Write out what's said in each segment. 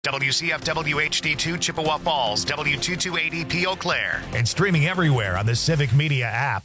WCFW HD2 Chippewa Falls, W2280P Eau Claire, and streaming everywhere on the Civic Media app.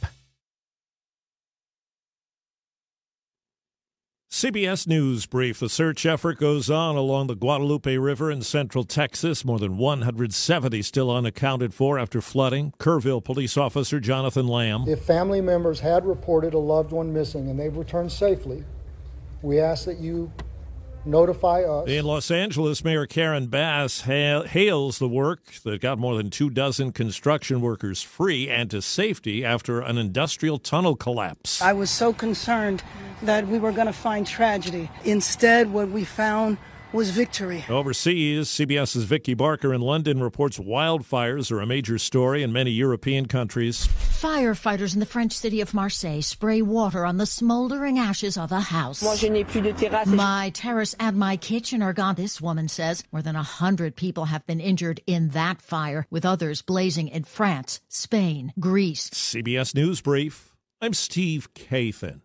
CBS News Brief. The search effort goes on along the Guadalupe River in central Texas. More than 170 still unaccounted for after flooding. Kerrville police officer Jonathan Lamb. If family members had reported a loved one missing and they've returned safely, we ask that you notify us. In Los Angeles, Mayor Karen Bass hails the work that got more than 24 construction workers free and to safety after an industrial tunnel collapse. I was so concerned that we were going to find tragedy. Instead, what we found was victory. Overseas, CBS's Vicky Barker in London reports wildfires are a major story in many European countries. Firefighters in the French city of Marseille spray water on the smoldering ashes of a house. My terrace and my kitchen are gone, this woman says. More than 100 people have been injured in that fire, with others blazing in France, Spain, Greece. CBS News Brief. I'm Steve Kathan.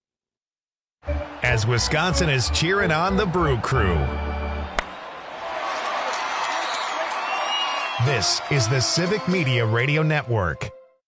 As Wisconsin is cheering on the Brew Crew. This is the Civic Media Radio Network.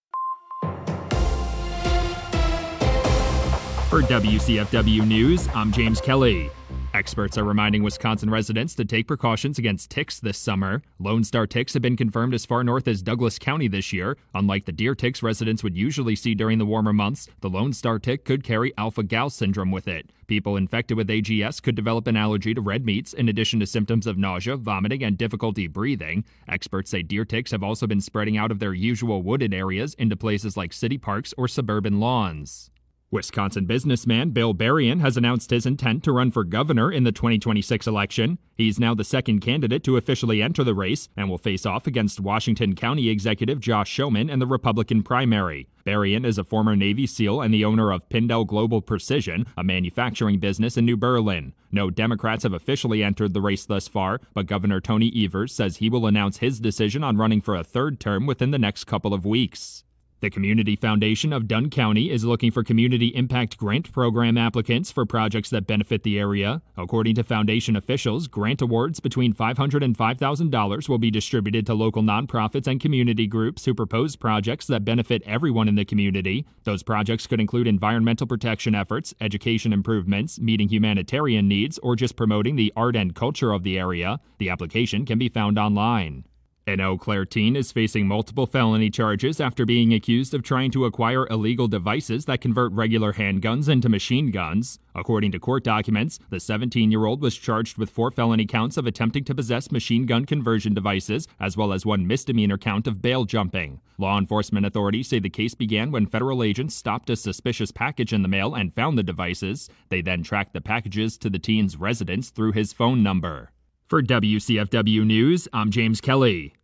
For WCFW News, I'm James Kelly. Experts are reminding Wisconsin residents to take precautions against ticks this summer. Lone Star ticks have been confirmed as far north as Douglas County this year. Unlike the deer ticks residents would usually see during the warmer months, the Lone Star tick could carry alpha-gal syndrome with it. People infected with AGS could develop an allergy to red meats, in addition to symptoms of nausea, vomiting, and difficulty breathing. Experts say deer ticks have also been spreading out of their usual wooded areas into places like city parks or suburban lawns. Wisconsin businessman Bill Berrien has announced his intent to run for governor in the 2026 election. He's now the second candidate to officially enter the race and will face off against Washington County Executive Josh Schoeman in the Republican primary. Berrien is a former Navy SEAL and the owner of Pindell Global Precision, a manufacturing business in New Berlin. No Democrats have officially entered the race thus far, but Governor Tony Evers says he will announce his decision on running for a third term within the next couple of weeks. The Community Foundation of Dunn County is looking for Community Impact Grant Program applicants for projects that benefit the area. According to foundation officials, grant awards between $500 and $5,000 will be distributed to local nonprofits and community groups who propose projects that benefit everyone in the community. Those projects could include environmental protection efforts, education improvements, meeting humanitarian needs, or just promoting the art and culture of the area. The application can be found online. An Eau Claire teen is facing multiple felony charges after being accused of trying to acquire illegal devices that convert regular handguns into machine guns. According to court documents, the 17-year-old was charged with 4 felony counts of attempting to possess machine gun conversion devices, as well as 1 misdemeanor count of bail jumping. Law enforcement authorities say the case began when federal agents stopped a suspicious package in the mail and found the devices. They then tracked the packages to the teen's residence through his phone number. For WCFW News, I'm James Kelly.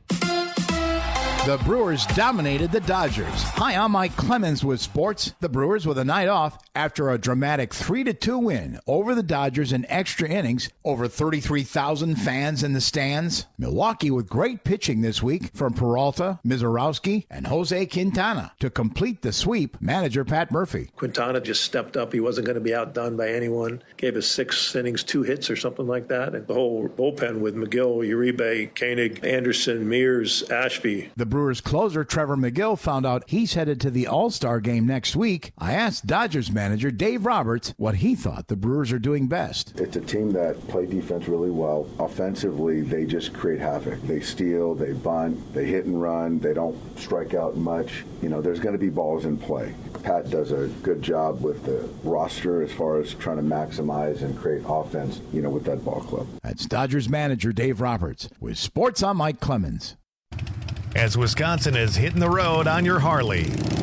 The Brewers dominated the Dodgers. Hi, I'm Mike Clemens with sports. The Brewers with a night off after a dramatic 3-2 win over the Dodgers in extra innings. Over 33,000 fans in the stands. Milwaukee with great pitching this week from Peralta, Mizorowski, and Jose Quintana. To complete the sweep, manager Pat Murphy. Quintana just stepped up. He wasn't going to be outdone by anyone. Gave us 6 innings, 2 hits or something like that. And the whole bullpen with McGill, Uribe, Koenig, Anderson, Mears, Ashby. The Brewers closer Trevor McGill found out he's headed to the All-Star game next week. I asked Dodgers manager Dave Roberts what he thought the Brewers are doing best. It's a team that play defense really well. Offensively, they just create havoc. They steal, they bunt, they hit and run. They don't strike out much. There's going to be balls in play. Pat does a good job with the roster as far as trying to maximize and create offense, with that ball club. That's Dodgers manager Dave Roberts. With sports, I'm Mike Clemens. As Wisconsin is hitting the road on your Harley.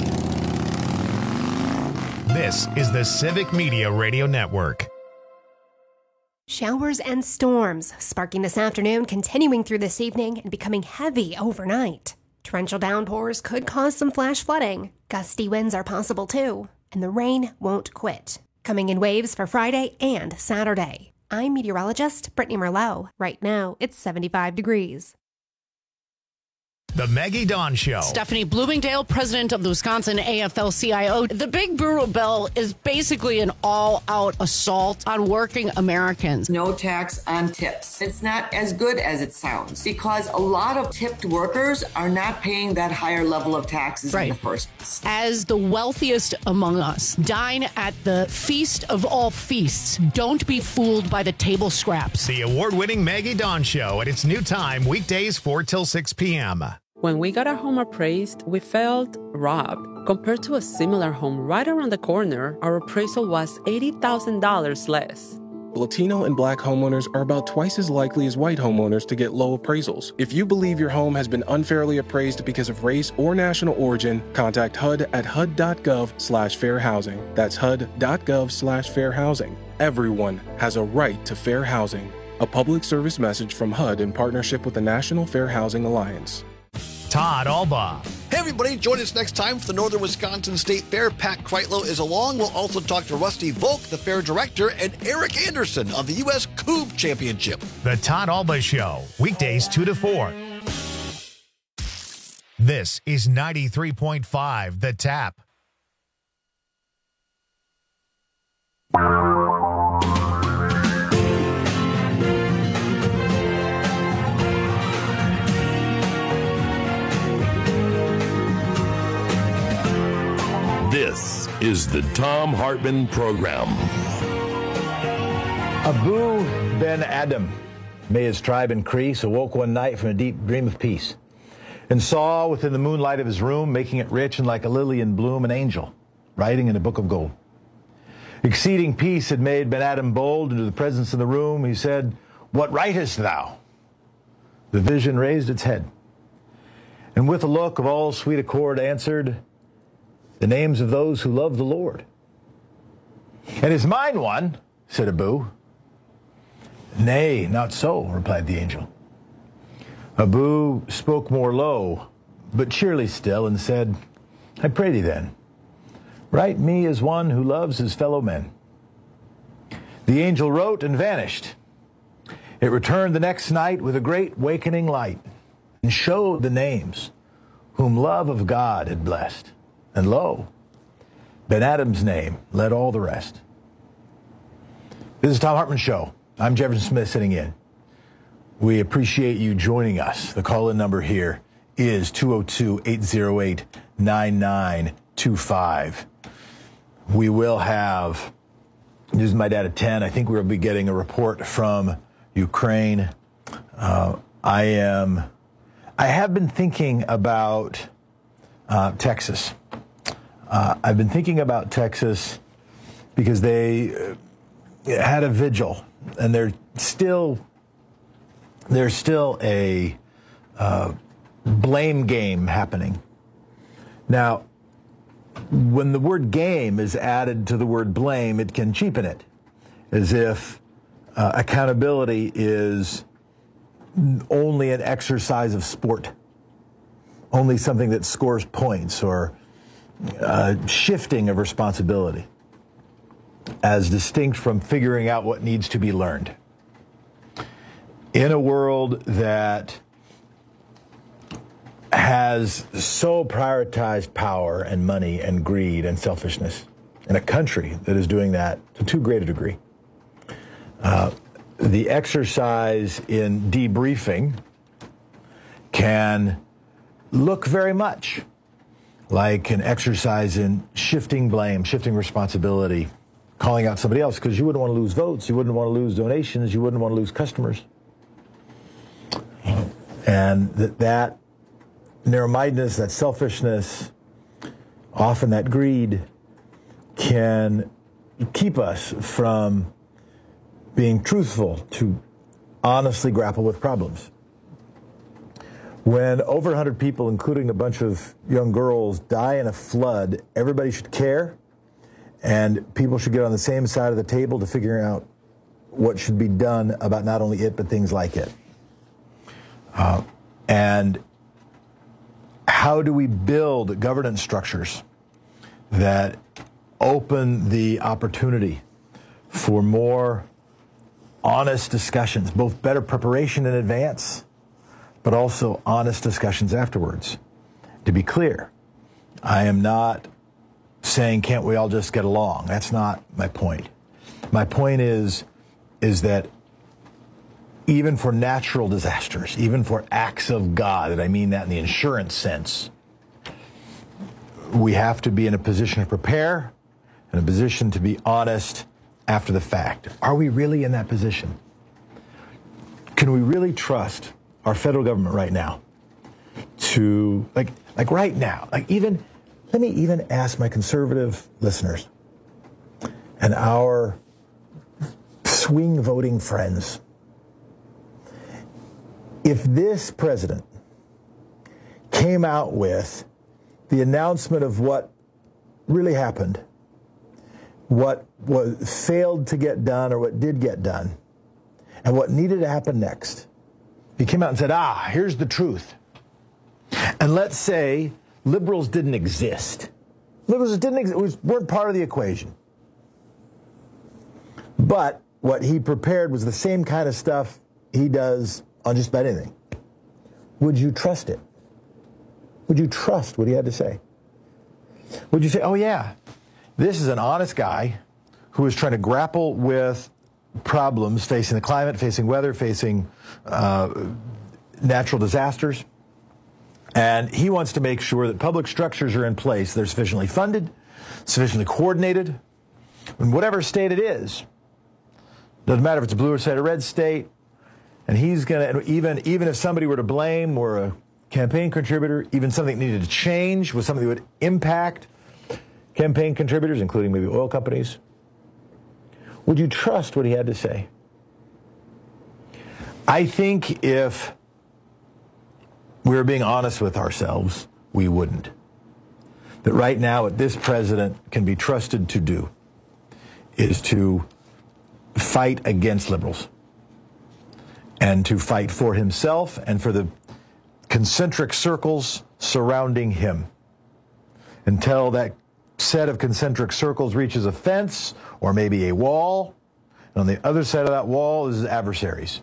This is the Civic Media Radio Network. Showers and storms sparking this afternoon, continuing through this evening, and becoming heavy overnight. Torrential downpours could cause some flash flooding. Gusty winds are possible too, and the rain won't quit. Coming in waves for Friday and Saturday. I'm meteorologist Brittany Merlot. Right now, it's 75 degrees. The Maggie Dawn Show. Stephanie Bloomingdale, president of the Wisconsin AFL-CIO. The Big Brewer bill is basically an all-out assault on working Americans. No tax on tips. It's not as good as it sounds because a lot of tipped workers are not paying that higher level of taxes in the first place. As the wealthiest among us, dine at the feast of all feasts. Don't be fooled by the table scraps. The award-winning Maggie Dawn Show at its new time, weekdays 4 till 6 p.m. When we got our home appraised, we felt robbed. Compared to a similar home right around the corner, our appraisal was $80,000 less. Latino and Black homeowners are about twice as likely as white homeowners to get low appraisals. If you believe your home has been unfairly appraised because of race or national origin, contact HUD at HUD.gov/fair housing. That's HUD.gov/fair housing. Everyone has a right to fair housing. A public service message from HUD in partnership with the National Fair Housing Alliance. Todd Alba. Hey everybody, join us next time for the Northern Wisconsin State Fair. Pat Kreitlow is along. We'll also talk to Rusty Volk, the fair director, and Eric Anderson of the U.S. Coupe Championship. The Todd Alba Show, weekdays 2 to 4. This is 93.5 The Tap. This is the Thom Hartmann Program. Abu Ben Adam, may his tribe increase, awoke one night from a deep dream of peace, and saw within the moonlight of his room, making it rich and like a lily in bloom, an angel, writing in a book of gold. Exceeding peace had made Ben Adam bold. Into the presence of the room, he said, "What writest thou?" The vision raised its head, and with a look of all sweet accord answered, "The names of those who love the Lord." "And is mine one?" said Abu. "Nay, not so," replied the angel. Abu spoke more low, but cheerly still, and said, "I pray thee then, write me as one who loves his fellow men." The angel wrote and vanished. It returned the next night with a great wakening light, and showed the names whom love of God had blessed. And lo, Ben Adam's name led all the rest. This is Thom Hartmann Show. I'm Jefferson Smith sitting in. We appreciate you joining us. The call-in number here is 202-808-9925. We will have, this is my data 10, I think we'll be getting a report from Ukraine. I have been thinking about Texas. I've been thinking about Texas because they had a vigil, and there's still a blame game happening. Now, when the word game is added to the word blame, it can cheapen it, as if accountability is only an exercise of sport, only something that scores points, or shifting of responsibility, as distinct from figuring out what needs to be learned. In a world that has so prioritized power and money and greed and selfishness, in a country that is doing that to too great a degree, the exercise in debriefing can look very much like an exercise in shifting blame, shifting responsibility, calling out somebody else, because you wouldn't want to lose votes, you wouldn't want to lose donations, you wouldn't want to lose customers. And that narrow-mindedness, that selfishness, often that greed, can keep us from being truthful to honestly grapple with problems. When over 100 people, including a bunch of young girls, die in a flood, everybody should care, and people should get on the same side of the table to figure out what should be done about not only it, but things like it. And how do we build governance structures that open the opportunity for more honest discussions, both better preparation in advance, but also honest discussions afterwards. To be clear, I am not saying can't we all just get along. That's not my point. My point is that even for natural disasters, even for acts of God, and I mean that in the insurance sense, we have to be in a position to prepare, in a position to be honest after the fact. Are we really in that position? Can we really trust our federal government right now to, like right now, let me even ask my conservative listeners and our swing voting friends, if this president came out with the announcement of what really happened, what failed to get done or what did get done, and what needed to happen next, he came out and said, here's the truth. And let's say liberals didn't exist. Liberals weren't part of the equation. But what he prepared was the same kind of stuff he does on just about anything. Would you trust it? Would you trust what he had to say? Would you say, oh yeah, this is an honest guy who is trying to grapple with problems facing the climate, facing weather, facing natural disasters, and he wants to make sure that public structures are in place, they're sufficiently funded, sufficiently coordinated, in whatever state it is. Doesn't matter if it's a blue or red state. And he's going to, even if somebody were to blame or a campaign contributor, even something needed to change was something that would impact campaign contributors, including maybe oil companies, would you trust what he had to say? I think if we were being honest with ourselves, we wouldn't. That right now what this president can be trusted to do is to fight against liberals, and to fight for himself and for the concentric circles surrounding him until that set of concentric circles reaches a fence or maybe a wall. And on the other side of that wall is his adversaries.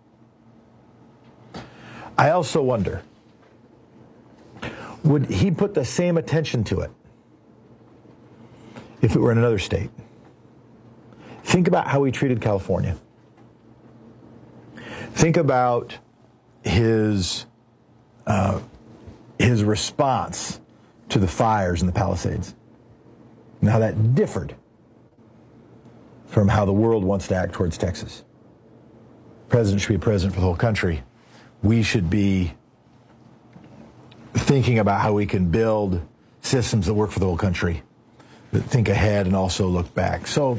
I also wonder, would he put the same attention to it if it were in another state? Think about how he treated California. Think about his response to the fires in the Palisades and how that differed from how the world wants to act towards Texas. The president should be president for the whole country. We should be thinking about how we can build systems that work for the whole country, that think ahead and also look back. So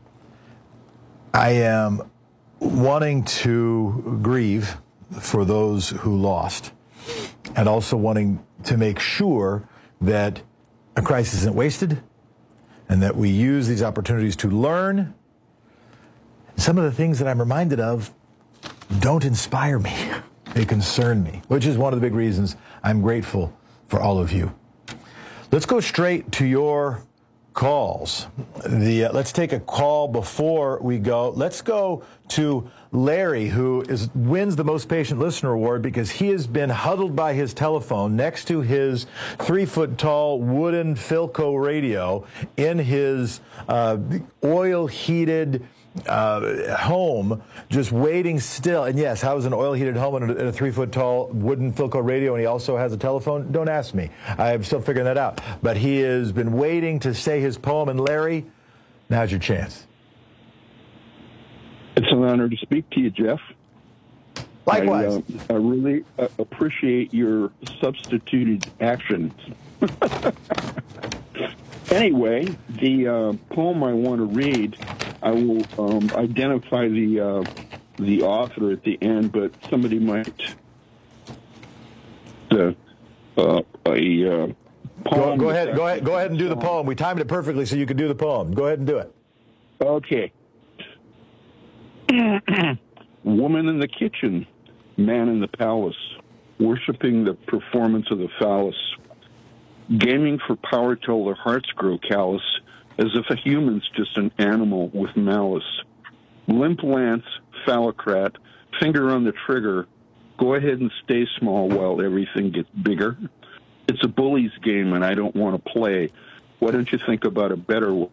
I am wanting to grieve for those who lost, and also wanting to make sure that a crisis isn't wasted and that we use these opportunities to learn. Some of the things that I'm reminded of don't inspire me. They concern me, which is one of the big reasons I'm grateful for all of you. Let's go straight to your calls. Let's take a call before we go. Let's go to Larry, who wins the Most Patient Listener Award because he has been huddled by his telephone next to his 3-foot-tall wooden Philco radio in his oil-heated home, just waiting still. And yes, how is an oil-heated home in a 3-foot-tall wooden Philco radio, and he also has a telephone? Don't ask me. I'm still figuring that out. But he has been waiting to say his poem. And Larry, now's your chance. It's an honor to speak to you, Jeff. Likewise. I really appreciate your substituted actions. Anyway, the poem I want to read, I will identify the author at the end, but somebody might poem. Go ahead and do the poem. We timed it perfectly so you could do the poem. Go ahead and do it. Okay. Woman in the kitchen, man in the palace, worshiping the performance of the phallus, gaming for power till their hearts grow callous, as if a human's just an animal with malice. Limp lance, phallocrat, finger on the trigger, Go ahead and stay small while everything gets bigger. It's a bully's game, and I don't want to play. Why don't you think about a better one?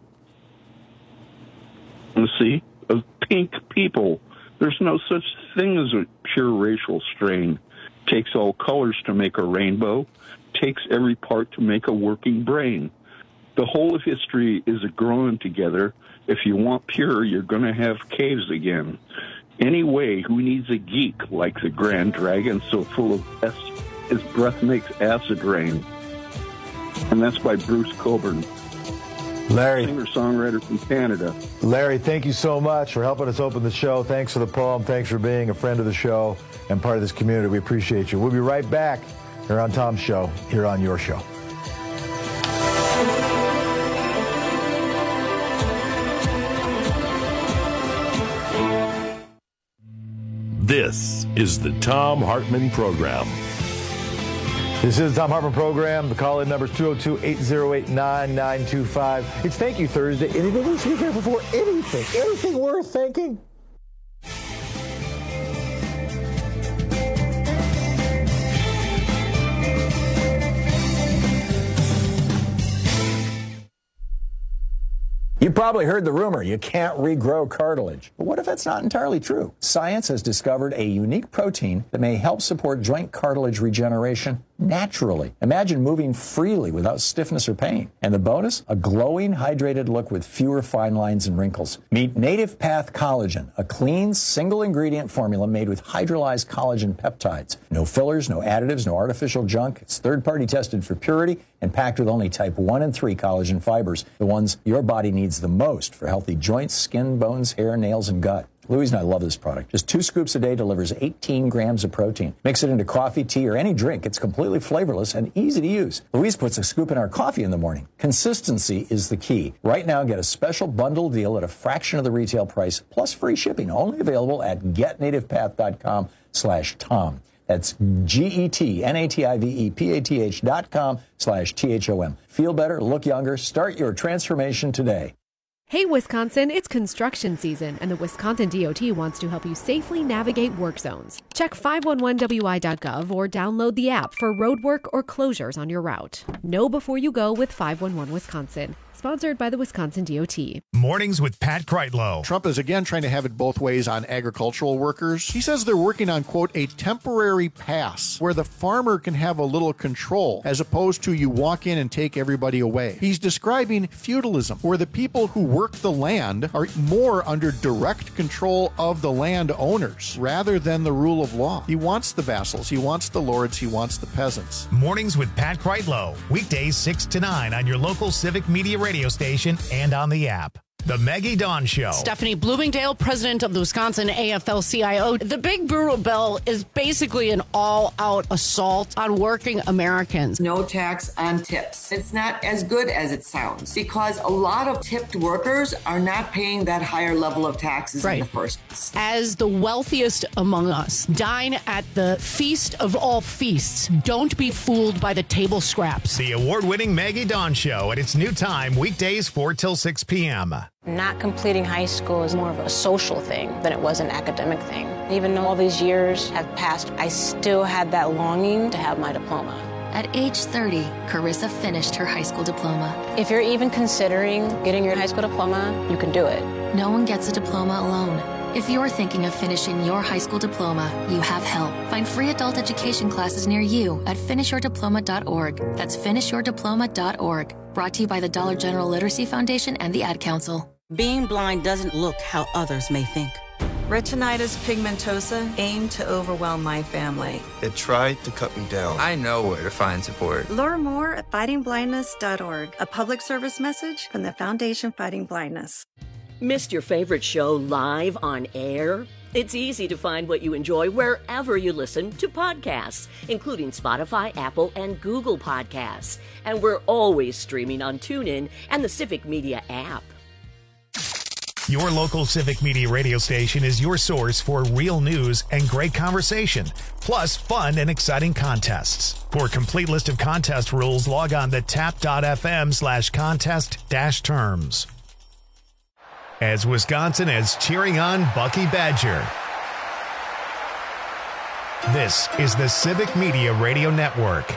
See, of pink people. There's no such thing as a pure racial strain. Takes all colors to make a rainbow. Takes every part to make a working brain. The whole of history is a growing together. If you want pure, you're going to have caves again. Anyway, who needs a geek like the Grand Dragon so full of S? His breath makes acid rain. And that's by Bruce Coburn. Larry. Singer-songwriter from Canada. Larry, thank you so much for helping us open the show. Thanks for the poem. Thanks for being a friend of the show and part of this community. We appreciate you. We'll be right back here on Tom's show, here on your show. This is the Thom Hartmann Program. This is the Thom Hartmann Program. The call-in number is 202-808-9925. It's Thank You Thursday. Anything we should be careful for? Anything. Anything worth thanking? You probably heard the rumor you can't regrow cartilage. But what if that's not entirely true? Science has discovered a unique protein that may help support joint cartilage regeneration naturally. Imagine moving freely without stiffness or pain. And the bonus? A glowing, hydrated look with fewer fine lines and wrinkles. Meet Native Path Collagen, a clean, single-ingredient formula made with hydrolyzed collagen peptides. No fillers, no additives, no artificial junk. It's third-party tested for purity and packed with only type 1 and 3 collagen fibers, the ones your body needs the most for healthy joints, skin, bones, hair, nails, and gut. Louise and I love this product. Just 2 scoops a day delivers 18 grams of protein. Mix it into coffee, tea, or any drink. It's completely flavorless and easy to use. Louise puts a scoop in our coffee in the morning. Consistency is the key. Right now, get a special bundle deal at a fraction of the retail price, plus free shipping. Only available at getnativepath.com/Tom. That's GETNATIVEPATH.com/THOM. Feel better, look younger, start your transformation today. Hey, Wisconsin, it's construction season, and the Wisconsin DOT wants to help you safely navigate work zones. Check 511wi.gov or download the app for road work or closures on your route. Know before you go with 511 Wisconsin. Sponsored by the Wisconsin DOT. Mornings with Pat Kreitlow. Trump is again trying to have it both ways on agricultural workers. He says they're working on, quote, a temporary pass where the farmer can have a little control as opposed to you walk in and take everybody away. He's describing feudalism, where the people who work the land are more under direct control of the landowners rather than the rule of law. He wants the vassals, he wants the lords, he wants the peasants. Mornings with Pat Kreitlow. Weekdays 6 to 9 on your local Civic Media radio station and on the app. The Maggie Dawn Show. Stephanie Bloomingdale, president of the Wisconsin AFL-CIO. The Big Brutal Bill is basically an all-out assault on working Americans. No tax on tips. It's not as good as it sounds because a lot of tipped workers are not paying that higher level of taxes in the first place. As the wealthiest among us, dine at the feast of all feasts. Don't be fooled by the table scraps. The award-winning Maggie Dawn Show at its new time, weekdays 4 till 6 p.m. Not completing high school is more of a social thing than it was an academic thing. Even though all these years have passed, I still had that longing to have my diploma. At age 30, Carissa finished her high school diploma. If you're even considering getting your high school diploma, you can do it. No one gets a diploma alone. If you're thinking of finishing your high school diploma, you have help. Find free adult education classes near you at finishyourdiploma.org. That's finishyourdiploma.org. Brought to you by the Dollar General Literacy Foundation and the Ad Council. Being blind doesn't look how others may think. Retinitis pigmentosa aimed to overwhelm my family. It tried to cut me down. I know where to find support. Learn more at fightingblindness.org, a public service message from the Foundation Fighting Blindness. Missed your favorite show live on air? It's easy to find what you enjoy wherever you listen to podcasts, including Spotify, Apple, and Google Podcasts. And we're always streaming on TuneIn and the Civic Media app. Your local Civic Media radio station is your source for real news and great conversation, plus fun and exciting contests. For a complete list of contest rules, log on to tap.fm/contest-terms. As Wisconsin is cheering on Bucky Badger. This is the Civic Media Radio Network.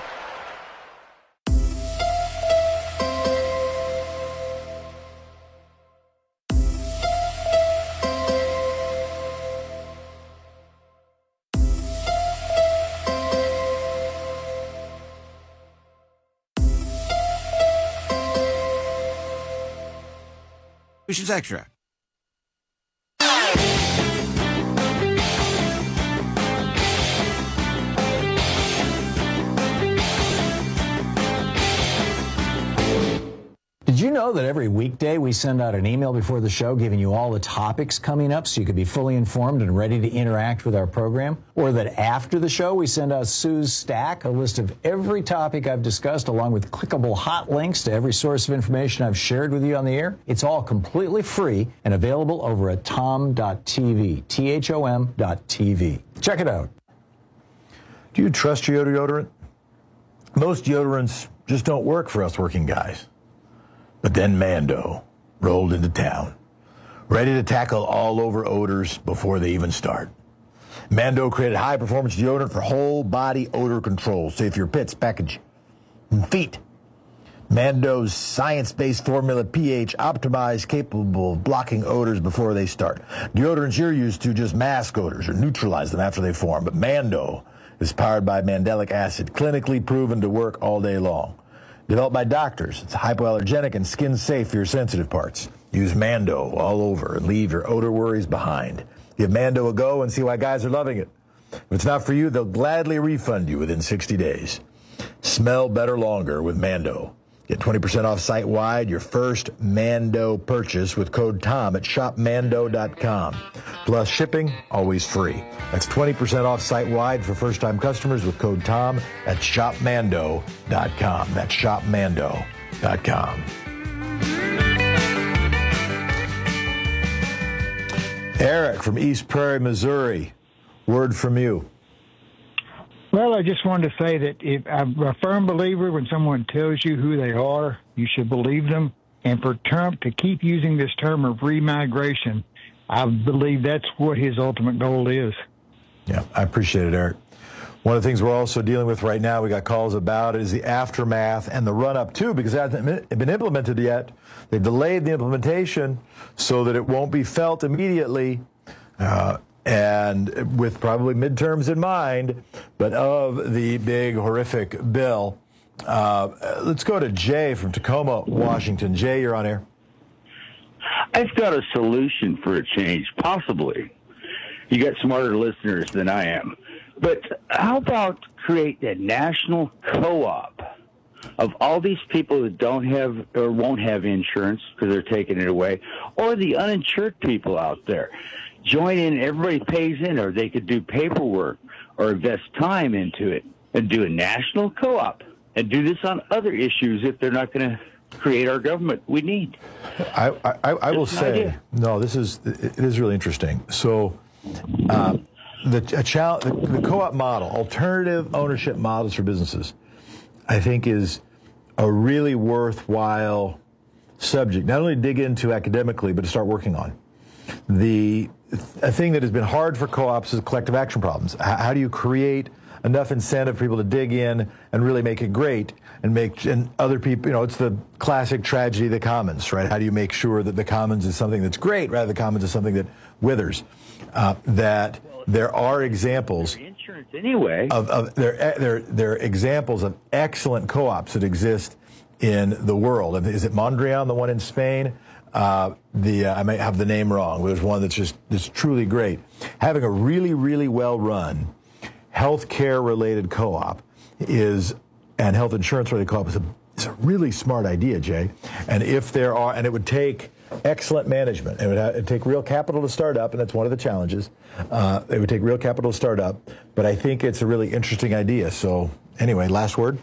Which is extra. Did you know that every weekday we send out an email before the show giving you all the topics coming up so you can be fully informed and ready to interact with our program? Or that after the show we send out Sue's Stack, a list of every topic I've discussed along with clickable hot links to every source of information I've shared with you on the air? It's all completely free and available over at tom.tv, THOM.tv. Check it out. Do you trust your deodorant? Most deodorants just don't work for us working guys. But then Mando rolled into town, ready to tackle all over odors before they even start. Mando created high-performance deodorant for whole-body odor control, safe for your pits, package, and feet. Mando's science-based formula pH optimized, capable of blocking odors before they start. Deodorants you're used to just mask odors or neutralize them after they form, but Mando is powered by mandelic acid, clinically proven to work all day long. Developed by doctors, it's hypoallergenic and skin-safe for your sensitive parts. Use Mando all over and leave your odor worries behind. Give Mando a go and see why guys are loving it. If it's not for you, they'll gladly refund you within 60 days. Smell better longer with Mando. Get 20% off site-wide your first Mando purchase with code TOM at shopmando.com. Plus shipping, always free. That's 20% off site-wide for first-time customers with code TOM at shopmando.com. That's shopmando.com. Eric from East Prairie, Missouri. Word from you. Well, I just wanted to say that I'm a firm believer when someone tells you who they are, you should believe them. And for Trump to keep using this term of remigration, I believe that's what his ultimate goal is. Yeah, I appreciate it, Eric. One of the things we're also dealing with right now, we got calls about, is the aftermath and the run-up, too, because it hasn't been implemented yet. They've delayed the implementation so that it won't be felt immediately. And with probably midterms in mind, but of the big, horrific bill. Let's go to Jay from Tacoma, Washington. Jay, you're on air. I've got a solution for a change, possibly. You got smarter listeners than I am. But how about create a national co-op of all these people that don't have or won't have insurance because they're taking it away, or the uninsured people out there? Join in, everybody pays in, or they could do paperwork or invest time into it and do a national co-op and do this on other issues if they're not going to create our government we need. I will say, no, it is really interesting. So the co-op model, alternative ownership models for businesses, I think is a really worthwhile subject, not only to dig into academically, but to start working on. A thing that has been hard for co-ops is collective action problems. How do you create enough incentive for people to dig in and really make it great and other people, it's the classic tragedy of the commons, right? How do you make sure that the commons is something that's great rather than the commons is something that withers? That there are examples insurance anyway of there are examples of excellent co-ops that exist in the world. Is it Mondrian, the one in Spain? I may have the name wrong. There's one that's truly great. Having a really, really well-run healthcare-related co-op and health insurance-related co-op is a really smart idea, Jay. And it would take excellent management. It'd take real capital to start up, and that's one of the challenges. It would take real capital to start up, but I think it's a really interesting idea. So anyway, last word.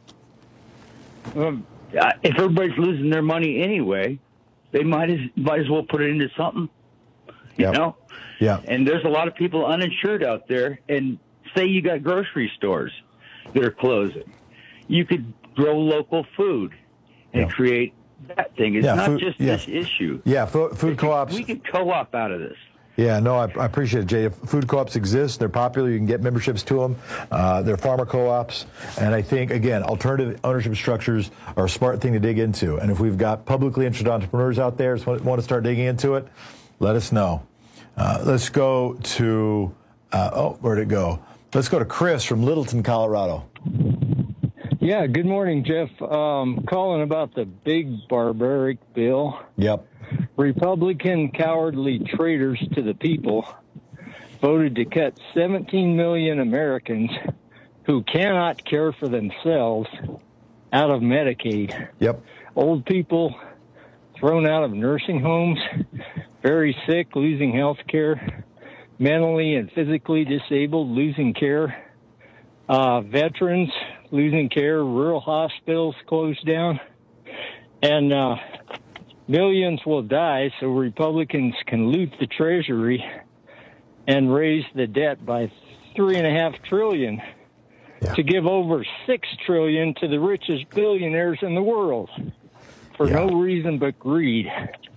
If everybody's losing their money anyway, they might as well put it into something, you know? Yeah. And there's a lot of people uninsured out there, and say you got grocery stores that are closing. You could grow local food and create that thing. It's not just this issue. Yeah, food co-ops. We could co-op out of this. Yeah, no, I appreciate it, Jay. Food co-ops exist. They're popular. You can get memberships to them. They're farmer co-ops. And I think, again, alternative ownership structures are a smart thing to dig into. And if we've got publicly interested entrepreneurs out there who want to start digging into it, let us know. Let's go to, where'd it go? Let's go to Chris from Littleton, Colorado. Yeah, good morning, Jeff. Calling about the big barbaric bill. Yep. Republican cowardly traitors to the people voted to cut 17 million Americans who cannot care for themselves out of Medicaid. Yep. Old people thrown out of nursing homes, very sick, losing health care, mentally and physically disabled, losing care, veterans losing care, rural hospitals closed down, and millions will die so Republicans can loot the Treasury and raise the debt by $3.5 trillion to give over $6 trillion to the richest billionaires in the world for no reason but greed.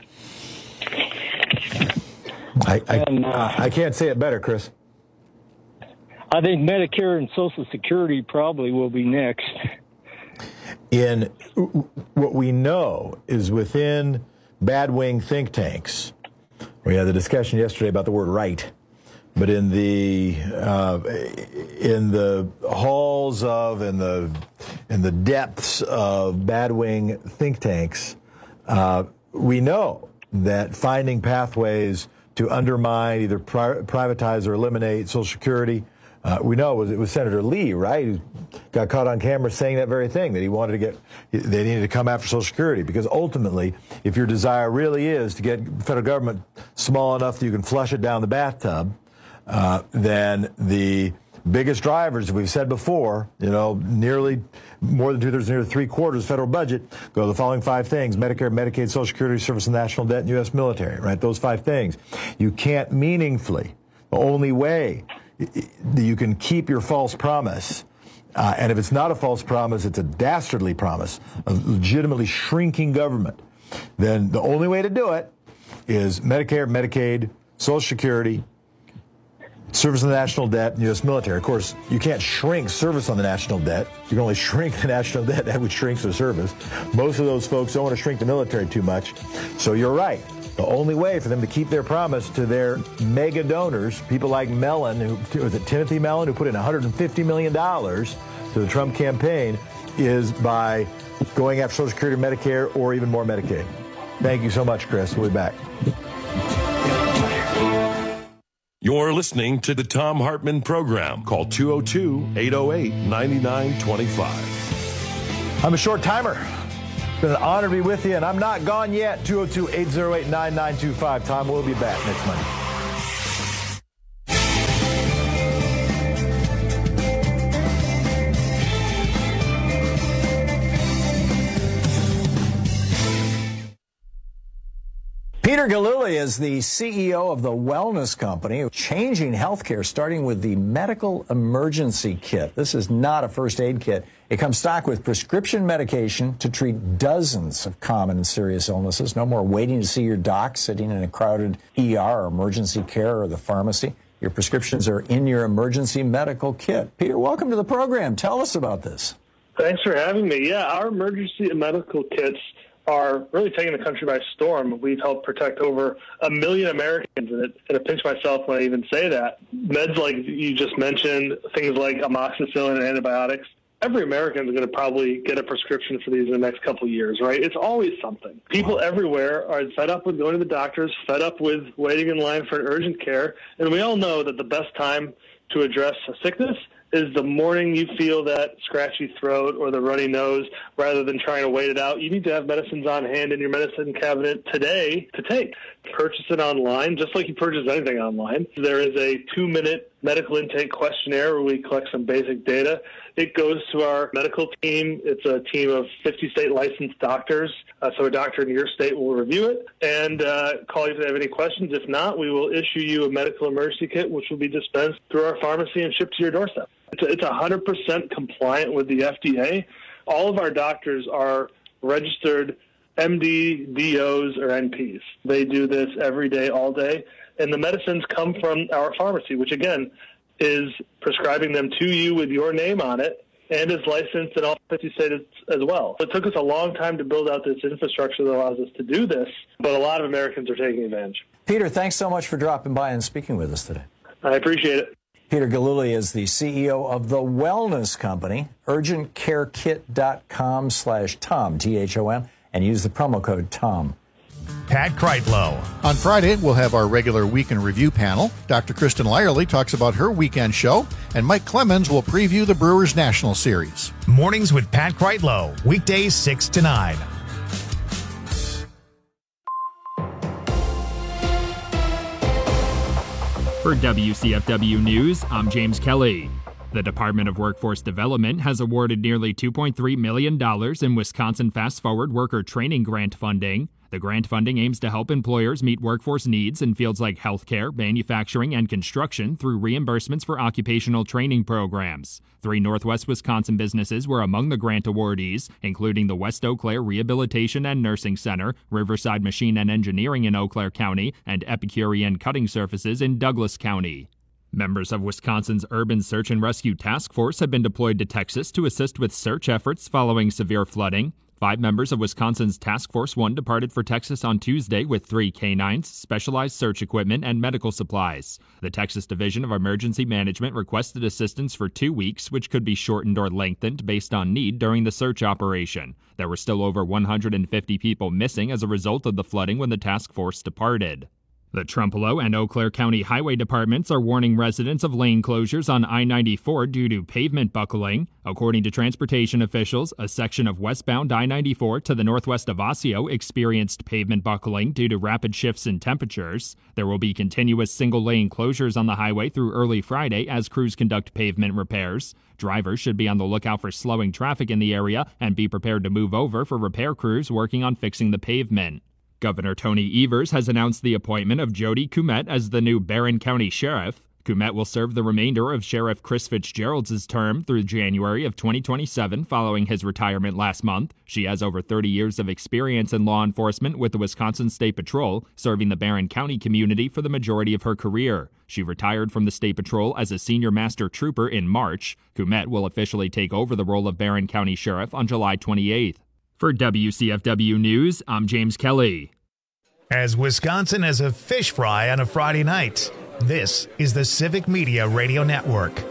I can't say it better, Chris. I think Medicare and Social Security probably will be next. In what we know is within bad wing think tanks, we had the discussion yesterday about the word right, but in the halls of in the depths of bad wing think tanks, we know that finding pathways to undermine, either privatize or eliminate Social Security. We know it was Senator Lee, right, who got caught on camera saying that very thing, that they needed to come after Social Security, because ultimately, if your desire really is to get the federal government small enough that you can flush it down the bathtub, then the biggest drivers, as we've said before, nearly more than 2/3, nearly 3/4 of the federal budget go to the following 5 things: Medicare, Medicaid, Social Security, service of national debt, and U.S. military, right? Those 5 things. You can't meaningfully, the only way you can keep your false promise, and if it's not a false promise, it's a dastardly promise of legitimately shrinking government, then the only way to do it is Medicare, Medicaid, Social Security, service on the national debt, and U.S. military. Of course, you can't shrink service on the national debt. You can only shrink the national debt. That would shrink the service. Most of those folks don't want to shrink the military too much. So you're right. The only way for them to keep their promise to their mega donors, people like Mellon, Timothy Mellon, who put in $150 million to the Trump campaign, is by going after Social Security, Medicare, or even more Medicaid. Thank you so much, Chris. We'll be back. You're listening to the Thom Hartmann Program. Call 202-808-9925. I'm a short timer. It's been an honor to be with you, and I'm not gone yet. 202-808-9925. Tom will be back next Monday. Peter Gillooly is the CEO of the Wellness Company, changing healthcare, starting with the medical emergency kit. This is not a first aid kit. It comes stocked with prescription medication to treat dozens of common and serious illnesses. No more waiting to see your doc, sitting in a crowded ER or emergency care or the pharmacy. Your prescriptions are in your emergency medical kit. Peter, welcome to the program. Tell us about this. Thanks for having me. Yeah, our emergency medical kits are really taking the country by storm. We've helped protect over 1 million Americans, and I pinch myself when I even say that. Meds like you just mentioned, things like amoxicillin and antibiotics, every American is going to probably get a prescription for these in the next couple of years, right? It's always something. People everywhere are fed up with going to the doctors, fed up with waiting in line for an urgent care, and we all know that the best time to address a sickness is the morning you feel that scratchy throat or the runny nose, rather than trying to wait it out. You need to have medicines on hand in your medicine cabinet today to take. Purchase it online, just like you purchase anything online. There is a 2-minute medical intake questionnaire where we collect some basic data. It goes to our medical team. It's a team of 50 state licensed doctors. So a doctor in your state will review it and call you if they have any questions. If not, we will issue you a medical emergency kit, which will be dispensed through our pharmacy and shipped to your doorstep. It's 100% compliant with the FDA. All of our doctors are registered MD, DOs, or NPs. They do this every day, all day. And the medicines come from our pharmacy, which, again, is prescribing them to you with your name on it and is licensed in all 50 states as well. It took us a long time to build out this infrastructure that allows us to do this, but a lot of Americans are taking advantage. Peter, thanks so much for dropping by and speaking with us today. I appreciate it. Peter Gillooly is the CEO of the wellness company, urgentcarekit.com/Tom, T-H-O-M, and use the promo code TOM. Pat Kreitlow. On Friday, we'll have our regular Week in Review panel. Dr. Kristen Lyerly talks about her weekend show, and Mike Clemens will preview the Brewers National Series. Mornings with Pat Kreitlow, weekdays 6 to 9. For WCFW News, I'm James Kelly. The Department of Workforce Development has awarded nearly $2.3 million in Wisconsin Fast Forward Worker Training Grant funding. The grant funding aims to help employers meet workforce needs in fields like healthcare, manufacturing, and construction through reimbursements for occupational training programs. 3 Northwest Wisconsin businesses were among the grant awardees, including the West Eau Claire Rehabilitation and Nursing Center, Riverside Machine and Engineering in Eau Claire County, and Epicurean Cutting Surfaces in Douglas County. Members of Wisconsin's Urban Search and Rescue Task Force have been deployed to Texas to assist with search efforts following severe flooding. 5 members of Wisconsin's Task Force 1 departed for Texas on Tuesday with 3 canines, specialized search equipment, and medical supplies. The Texas Division of Emergency Management requested assistance for 2 weeks, which could be shortened or lengthened based on need during the search operation. There were still over 150 people missing as a result of the flooding when the task force departed. The Trempealeau and Eau Claire County Highway Departments are warning residents of lane closures on I-94 due to pavement buckling. According to transportation officials, a section of westbound I-94 to the northwest of Osseo experienced pavement buckling due to rapid shifts in temperatures. There will be continuous single-lane closures on the highway through early Friday as crews conduct pavement repairs. Drivers should be on the lookout for slowing traffic in the area and be prepared to move over for repair crews working on fixing the pavement. Governor Tony Evers has announced the appointment of Jody Kumet as the new Barron County Sheriff. Kumet will serve the remainder of Sheriff Chris Fitzgerald's term through January of 2027 following his retirement last month. She has over 30 years of experience in law enforcement with the Wisconsin State Patrol, serving the Barron County community for the majority of her career. She retired from the State Patrol as a senior master trooper in March. Kumet will officially take over the role of Barron County Sheriff on July 28th. For WCFW News, I'm James Kelly. As Wisconsin has a fish fry on a Friday night, this is the Civic Media Radio Network.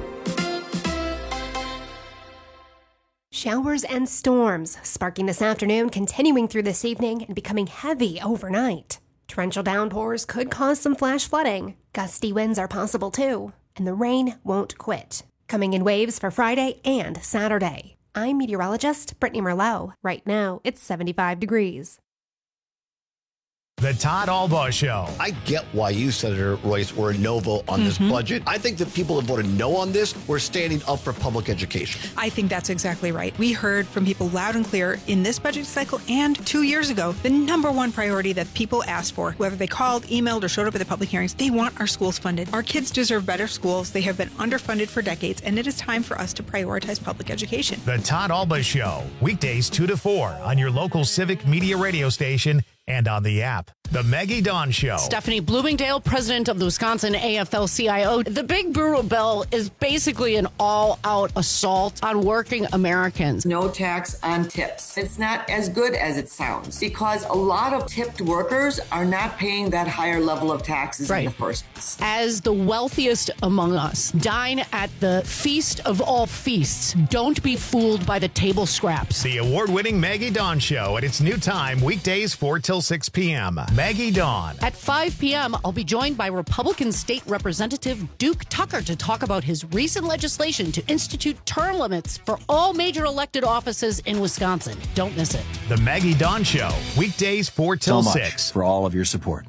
Showers and storms sparking this afternoon, continuing through this evening, and becoming heavy overnight. Torrential downpours could cause some flash flooding. Gusty winds are possible too, and the rain won't quit. Coming in waves for Friday and Saturday. I'm meteorologist Brittany Merlot. Right now, it's 75 degrees. The Todd Albaugh Show. I get why you, Senator Royce, were a no vote on this budget. I think that people that voted no on this were standing up for public education. I think that's exactly right. We heard from people loud and clear in this budget cycle and 2 years ago, the number one priority that people asked for, whether they called, emailed, or showed up at the public hearings, they want our schools funded. Our kids deserve better schools. They have been underfunded for decades, and it is time for us to prioritize public education. The Todd Albaugh Show, weekdays 2 to 4 on your local Civic Media radio station and on the app. The Maggie Dawn Show. Stephanie Bloomingdale, president of the Wisconsin AFL-CIO. The Big Brewer Bill is basically an all-out assault on working Americans. No tax on tips. It's not as good as it sounds because a lot of tipped workers are not paying that higher level of taxes in the first place. As the wealthiest among us, dine at the feast of all feasts. Don't be fooled by the table scraps. The award-winning Maggie Dawn Show at its new time, weekdays 4 till 6 p.m. Maggie Dawn. At 5 p.m., I'll be joined by Republican State Representative Duke Tucker to talk about his recent legislation to institute term limits for all major elected offices in Wisconsin. Don't miss it. The Maggie Dawn Show, weekdays 4 till 6. So much for all of your support.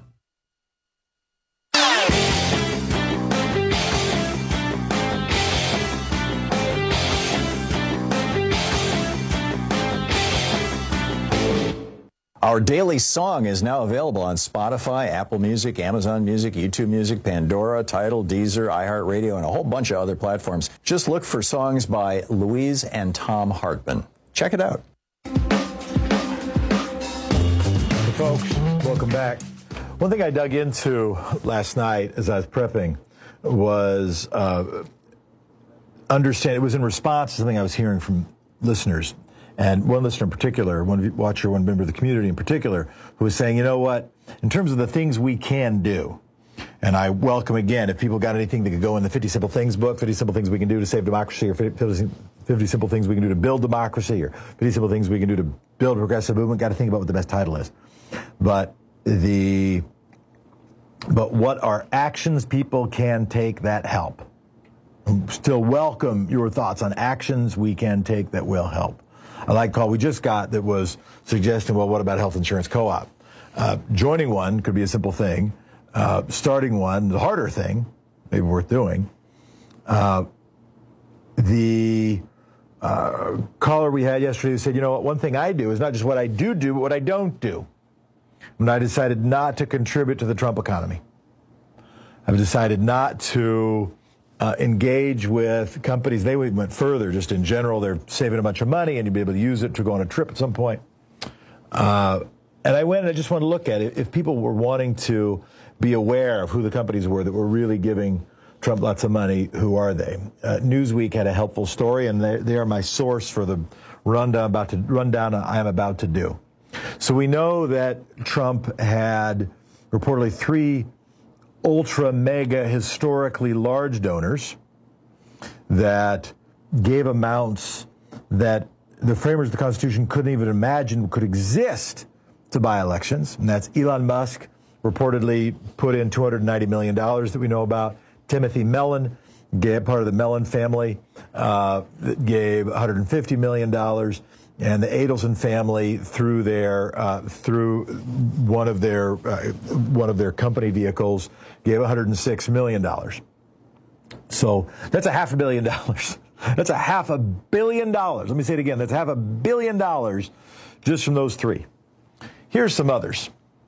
Our daily song is now available on Spotify, Apple Music, Amazon Music, YouTube Music, Pandora, Tidal, Deezer, iHeartRadio, and a whole bunch of other platforms. Just look for songs by Louise and Tom Hartman. Check it out. folks. Welcome back. One thing I dug into last night as I was prepping was understand. It was in response to something I was hearing from listeners, and one listener in particular, one watcher, one member of the community in particular, who was saying, you know what, in terms of the things we can do, and I welcome again, if people got anything that could go in the 50 Simple Things book, 50 Simple Things we can do to save democracy, or 50 Simple Things we can do to build democracy, or 50 Simple Things we can do to build a progressive movement. Got to think about what the best title is. But what are actions people can take that help? Still welcome your thoughts on actions we can take that will help. I like a call we just got that was suggesting, well, what about health insurance co-op? Joining one could be a simple thing. Starting one, the harder thing, maybe worth doing. The caller we had yesterday said, you know what, one thing I do is not just what I do, but what I don't do. When I decided not to contribute to the Trump economy. I've decided not to engage with companies. They went further, just in general. They're saving a bunch of money, and you'll be able to use it to go on a trip at some point. And I went and I just wanted to look at it. If people were wanting to be aware of who the companies were that were really giving Trump lots of money, who are they? Newsweek had a helpful story, and they are my source for the rundown I am about to do. So we know that Trump had reportedly 3 ultra mega historically large donors that gave amounts that the framers of the Constitution couldn't even imagine could exist to buy elections. And that's Elon Musk reportedly put in $290 million that we know about. Timothy Mellon, part of the Mellon family, gave $150 million. And the Adelson family, through one of their company vehicles, gave $106 million. So that's $500 million. That's $500 million. Let me say it again. That's $500 million just from those 3. Here's some others.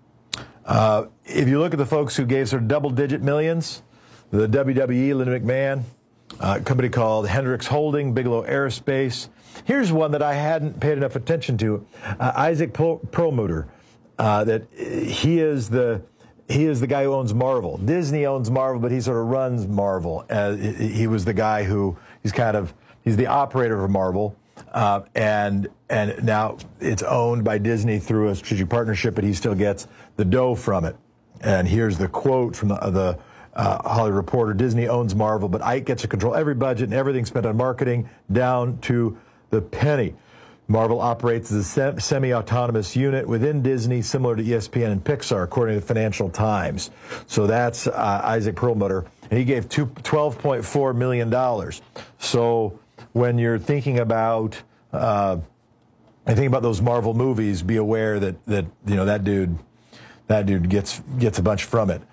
If you look at the folks who gave sort of double-digit millions, the WWE, Linda McMahon, a company called Hendricks Holding, Bigelow Aerospace. Here's one that I hadn't paid enough attention to. Isaac Perlmutter, that he is the guy who owns Marvel. Disney owns Marvel, but he sort of runs Marvel. He was the guy he's the operator of Marvel. And now it's owned by Disney through a strategic partnership, but he still gets the dough from it. And here's the quote from the Hollywood Reporter. Disney owns Marvel, but Ike gets to control every budget and everything spent on marketing down to the penny. Marvel operates as a semi-autonomous unit within Disney, similar to ESPN and Pixar, according to the Financial Times. So that's Isaac Perlmutter, and he gave $12.4 million. So when you're thinking about those Marvel movies, be aware that dude gets a bunch from it.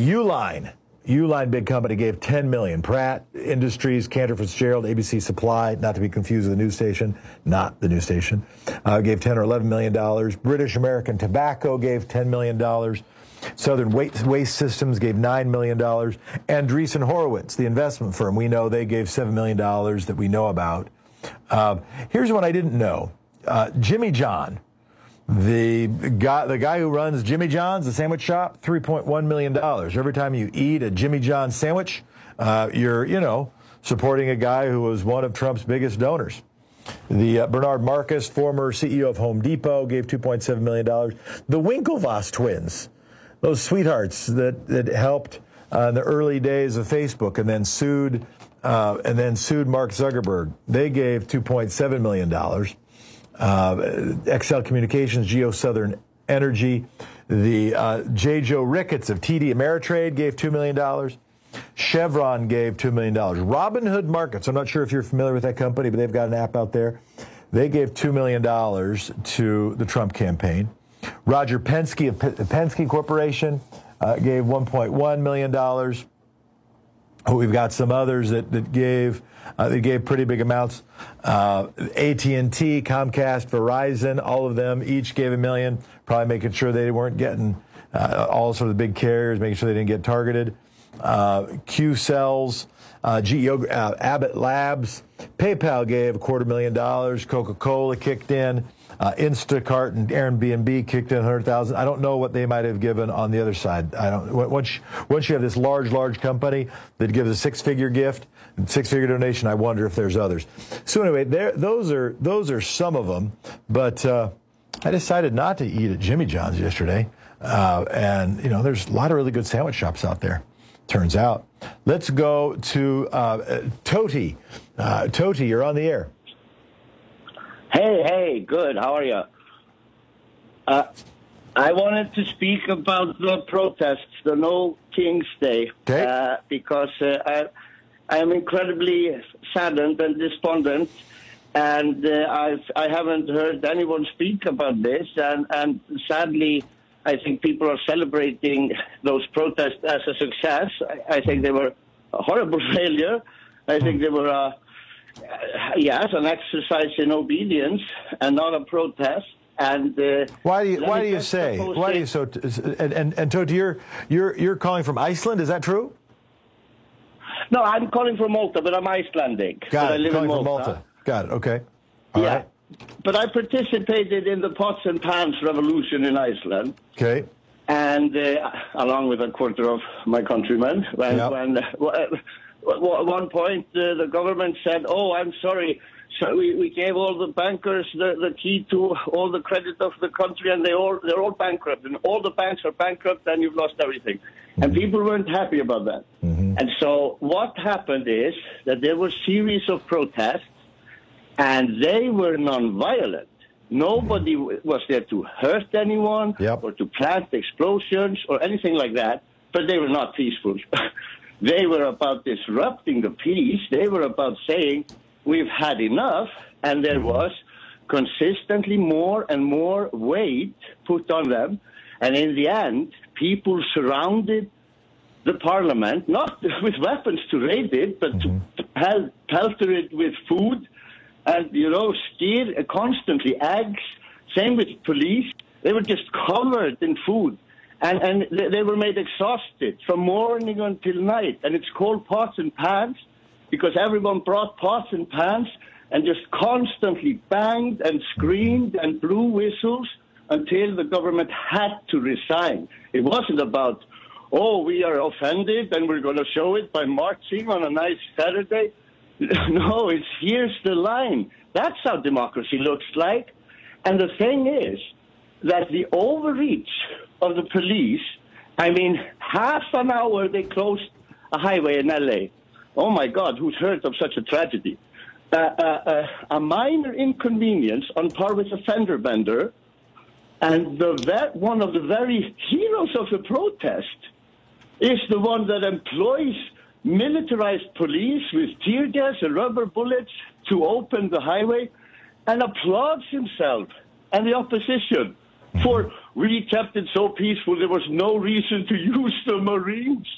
Uline, big company, gave $10 million. Pratt Industries, Cantor Fitzgerald, ABC Supply, not to be confused with the news station, not the news station, gave $10 or $11 million. British American Tobacco gave $10 million. Southern Waste Systems gave $9 million. Andreessen Horowitz, the investment firm, we know they gave $7 million that we know about. Here's one I didn't know. Jimmy John. The guy who runs Jimmy John's, the sandwich shop, $3.1 million. Every time you eat a Jimmy John sandwich, you're, supporting a guy who was one of Trump's biggest donors. The Bernard Marcus, former CEO of Home Depot, gave $2.7 million. The Winklevoss twins, those sweethearts that helped in the early days of Facebook and then sued Mark Zuckerberg, they gave $2.7 million. XL Communications, GeoSouthern Energy, the J. Joe Ricketts of TD Ameritrade gave $2 million. Chevron gave $2 million. Robinhood Markets, I'm not sure if you're familiar with that company, but they've got an app out there. They gave $2 million to the Trump campaign. Roger Penske of Penske Corporation gave $1.1 million. We've got some others that gave pretty big amounts. AT&T, Comcast, Verizon, all of them each gave $1 million, probably making sure they weren't getting all sort of the big carriers, making sure they didn't get targeted. Q-Cells, Abbott Labs, PayPal gave $250,000. Coca-Cola kicked in. Instacart and Airbnb kicked in $100,000. I don't know what they might have given on the other side. I don't. Once you have this large company that gives a six-figure gift, six-figure donation, I wonder if there's others. So anyway, those are some of them. But I decided not to eat at Jimmy John's yesterday, and there's a lot of really good sandwich shops out there. Turns out. Let's go to Toti. Toti, you're on the air. Hey, good. How are you? I wanted to speak about the protests, the No King's Day, because I am incredibly saddened and despondent, and I haven't heard anyone speak about this, and sadly, I think people are celebrating those protests as a success. I think they were a horrible failure. I think they were yes, an exercise in obedience and not a protest. And why do you say? And Toti, you're calling from Iceland? Is that true? No, I'm calling from Malta, but I'm Icelandic. Got it. I live calling in from Malta. Got it. Okay. All right. But I participated in the pots and pans revolution in Iceland. Okay. And along with a quarter of my countrymen, when at one point, the government said, "Oh, I'm sorry. So we gave all the bankers the key to all the credit of the country, and they're all bankrupt, and all the banks are bankrupt, and you've lost everything." Mm-hmm. And people weren't happy about that. Mm-hmm. And so what happened is that there were a series of protests, and they were nonviolent. Nobody was there to hurt anyone or to plant explosions or anything like that, but they were not peaceful. They were about disrupting the peace. They were about saying, we've had enough, and there was consistently more and more weight put on them. And in the end, people surrounded the parliament, not with weapons to raid it, but to pelter it with food and, steer constantly eggs. Same with police. They were just covered in food. And they were made exhausted from morning until night. And it's called pots and pans because everyone brought pots and pans and just constantly banged and screamed and blew whistles until the government had to resign. It wasn't about, we are offended and we're going to show it by marching on a nice Saturday. No, it's here's the line. That's how democracy looks like. And the thing is that the overreach of the police, half an hour they closed a highway in L.A. Oh, my God, who's heard of such a tragedy? A minor inconvenience on par with a fender bender, and one of the very heroes of the protest is the one that employs militarized police with tear gas and rubber bullets to open the highway and applauds himself and the opposition for we kept it so peaceful there was no reason to use the Marines.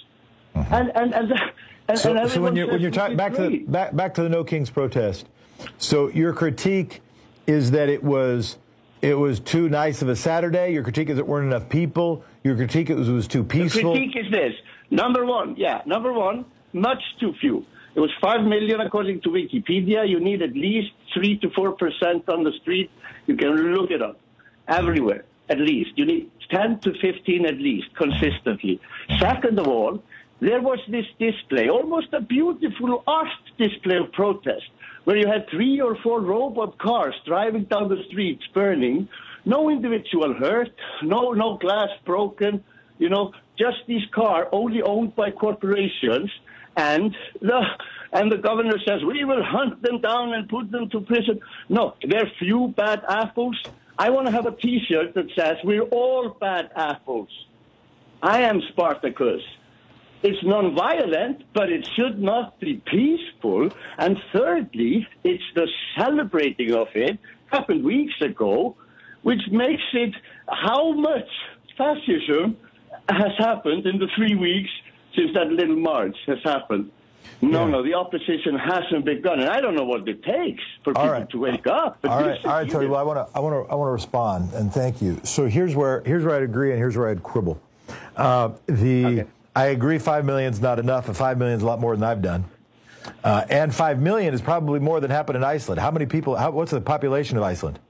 So when you're talking back to the No Kings protest, so your critique is that it was too nice of a Saturday. Your critique is that weren't enough people. Your critique is it was too peaceful. The critique is this: number one, much too few. It was 5 million according to Wikipedia. You need at least 3 to 4% on the street. You can look it up everywhere. At least you need 10 to 15 at least consistently. Second of all, there was this display, almost a beautiful art display of protest, where you had 3 or 4 robot cars driving down the streets burning, no individual hurt, no glass broken, just this car only owned by corporations, and the governor says, we will hunt them down and put them to prison. No, they're few bad apples. I want to have a T-shirt that says, we're all bad apples. I am Spartacus. It's non-violent, but it should not be peaceful. And thirdly, it's the celebrating of it, happened weeks ago, which makes it how much fascism has happened in the 3 weeks since that little march has happened. No, the opposition hasn't begun, and I don't know what it takes for people to wake up. But all right, Tony. Well, I want to respond, and thank you. So here's where I'd agree, and here's where I'd quibble. I agree, 5 million is not enough, and 5 million is a lot more than I've done. And 5 million is probably more than happened in Iceland. How many people, what's the population of Iceland?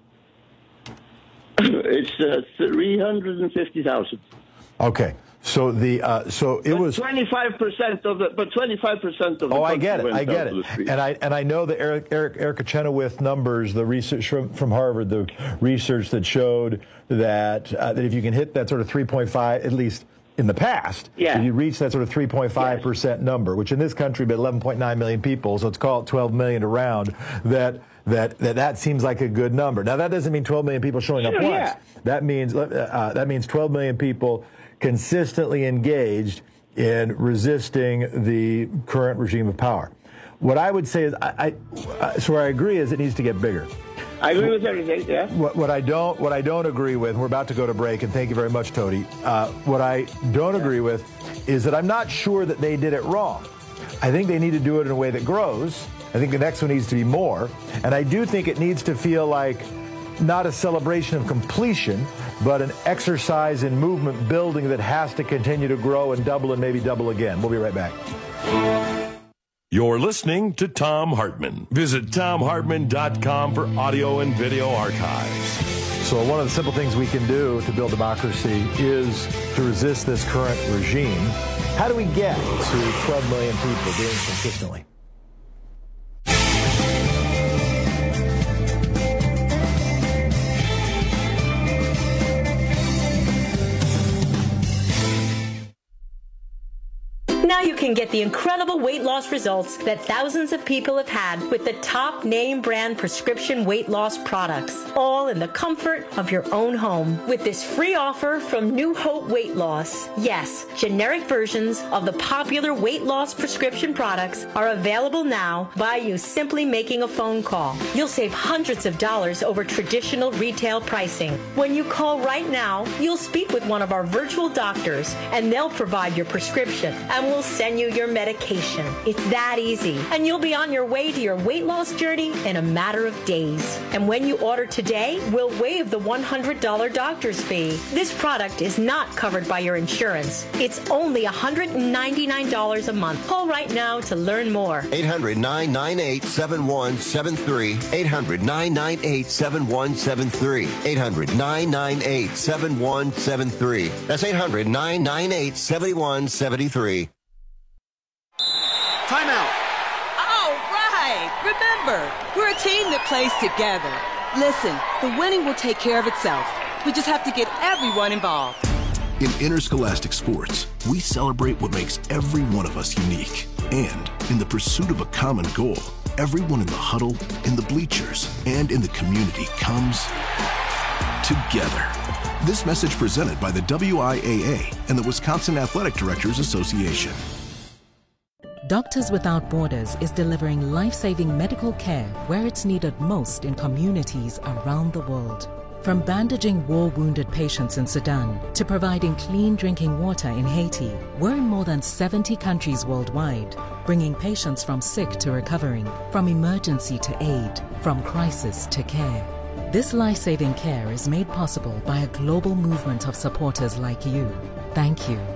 It's 350,000. Okay. So it was 25% of the. But 25% of the. Oh, I get it. And I know the Erica Chenoweth numbers, the research from Harvard, the research that showed that if you can hit that sort of 3.5, at least in the past, if you reach that sort of 3.5% number, which in this country be 11.9 million people, so let's call it 12 million around, that seems like a good number. Now that doesn't mean 12 million people showing up once. Yeah. That means 12 million people consistently engaged in resisting the current regime of power. What I would say is, so where I agree is it needs to get bigger. I agree with everything, yeah. What I don't agree with, and we're about to go to break, and thank you very much, Tody. What I don't agree with is that I'm not sure that they did it wrong. I think they need to do it in a way that grows. I think the next one needs to be more. And I do think it needs to feel like not a celebration of completion, but an exercise in movement building that has to continue to grow and double and maybe double again. We'll be right back. You're listening to Thom Hartmann. Visit ThomHartmann.com for audio and video archives. So one of the simple things we can do to build democracy is to resist this current regime. How do we get to 12 million people doing it consistently? Now you can get the incredible weight loss results that thousands of people have had with the top name brand prescription weight loss products, all in the comfort of your own home. With this free offer from New Hope Weight Loss, yes, generic versions of the popular weight loss prescription products are available now by you simply making a phone call. You'll save hundreds of dollars over traditional retail pricing. When you call right now, you'll speak with one of our virtual doctors and they'll provide your prescription and we'll send you your medication. It's that easy. And you'll be on your way to your weight loss journey in a matter of days. And when you order today, we'll waive the $100 doctor's fee. This product is not covered by your insurance. It's only $199 a month. Call right now to learn more. 800-998-7173. 800-998-7173. 800-998-7173. That's 800-998-7173. Time out. All right. Remember, we're a team that plays together. Listen, the winning will take care of itself. We just have to get everyone involved. In interscholastic sports, we celebrate what makes every one of us unique. And in the pursuit of a common goal, everyone in the huddle, in the bleachers, and in the community comes together. This message presented by the WIAA and the Wisconsin Athletic Directors Association. Doctors Without Borders is delivering life-saving medical care where it's needed most in communities around the world. From bandaging war-wounded patients in Sudan to providing clean drinking water in Haiti, we're in more than 70 countries worldwide, bringing patients from sick to recovering, from emergency to aid, from crisis to care. This life-saving care is made possible by a global movement of supporters like you. Thank you.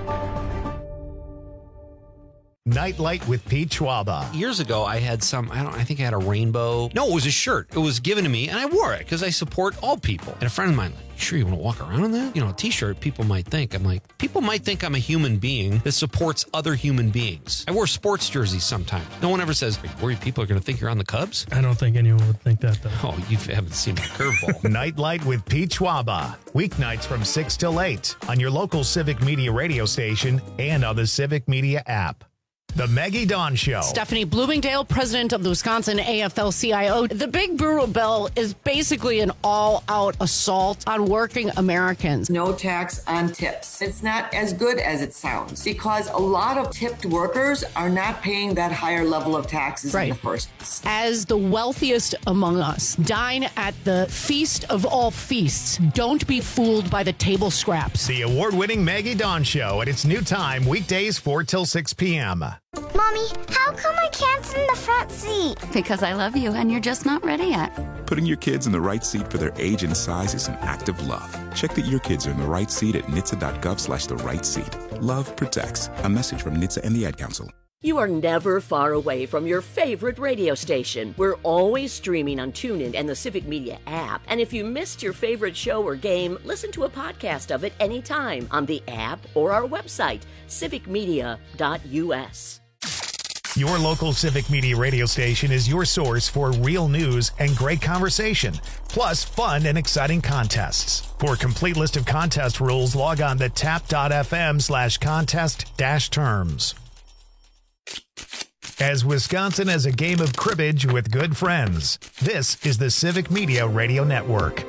Nightlight with Pete Schwaba. Years ago, I had I think I had a rainbow. No, it was a shirt. It was given to me, and I wore it because I support all people. And a friend of mine, like, sure you want to walk around in that? You know, a t-shirt, people might think. I'm like, people might think I'm a human being that supports other human beings. I wear sports jerseys sometimes. No one ever says, are you worried people are going to think you're on the Cubs? I don't think anyone would think that, though. Oh, you haven't seen my curveball. Nightlight with Pete Schwaba. Weeknights from 6 till 8 on your local Civic Media radio station and on the Civic Media app. The Maggie Dawn Show. Stephanie Bloomingdale, president of the Wisconsin AFL-CIO. The Big Brutal Bill is basically an all-out assault on working Americans. No tax on tips. It's not as good as it sounds because a lot of tipped workers are not paying that higher level of taxes in the first place. As the wealthiest among us, dine at the feast of all feasts. Don't be fooled by the table scraps. The award-winning Maggie Dawn Show at its new time, weekdays 4 till 6 p.m. Mommy, how come I can't sit in the front seat? Because I love you and you're just not ready yet. Putting your kids in the right seat for their age and size is an act of love. Check that your kids are in the right seat at nhtsa.gov/the right seat. Love protects. A message from NHTSA and the Ad Council. You are never far away from your favorite radio station. We're always streaming on TuneIn and the Civic Media app. And if you missed your favorite show or game, listen to a podcast of it anytime on the app or our website, civicmedia.us. Your local Civic Media radio station is your source for real news and great conversation, plus fun and exciting contests. For a complete list of contest rules, log on to tap.fm/contest-terms. As Wisconsin has a game of cribbage with good friends, this is the Civic Media Radio Network.